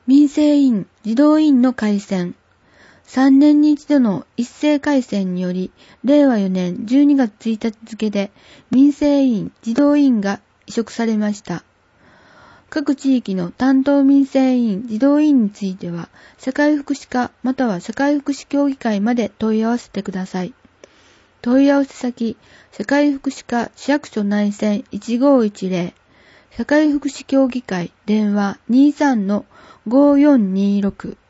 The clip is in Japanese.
民生委員、児童委員の改選。3年に一度の一斉改選により、令和4年12月1日付で民生委員、児童委員が委嘱されました。各地域の担当民生委員、児童委員については、社会福祉課または社会福祉協議会まで問い合わせてください。問い合わせ先、社会福祉課市役所内線1510、社会福祉協議会電話 23-5426